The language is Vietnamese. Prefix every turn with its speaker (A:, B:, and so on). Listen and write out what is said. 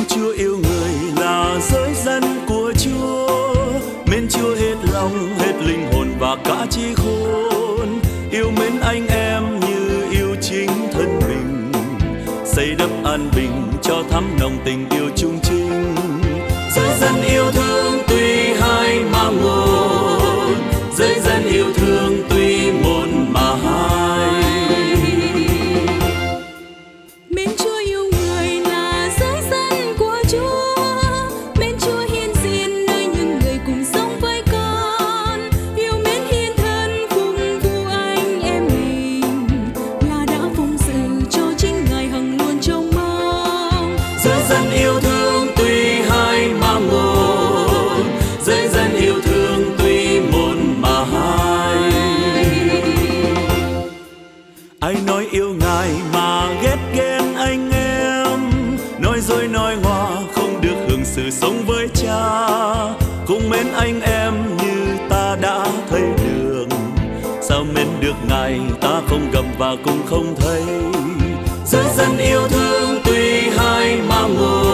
A: Chúa yêu người là giới dân của Chúa, mến Chúa hết lòng, hết linh hồn và cả trí khôn, yêu mến anh em như yêu chính thân mình, xây đắp an bình cho thắm nồng tình yêu chung chính. Giới dân yêu thương tuy hai mà một, giới dân yêu thương tuy một mà hai.
B: Mến Chúa yêu người là giới dân của Chúa, mến Chúa hiến diện nơi những người cùng sống với con, yêu mến hiến thân phụng vụ anh em mình, là đã phụng sự cho chính Ngài hằng luôn trông mong.
A: Giới dân yêu thương tuy hai mà một, giới dân yêu thương tuy một mà hai. Ai nói yêu Ngài mà ghét ghen anh em, nói dối nói ngoa không được hưởng sự sống với Cha, cũng mến anh em như ta đã thấy đường, sao mến được Ngài ta không gặp và cũng không thấy. Giới dân yêu thương tuy hai mà một,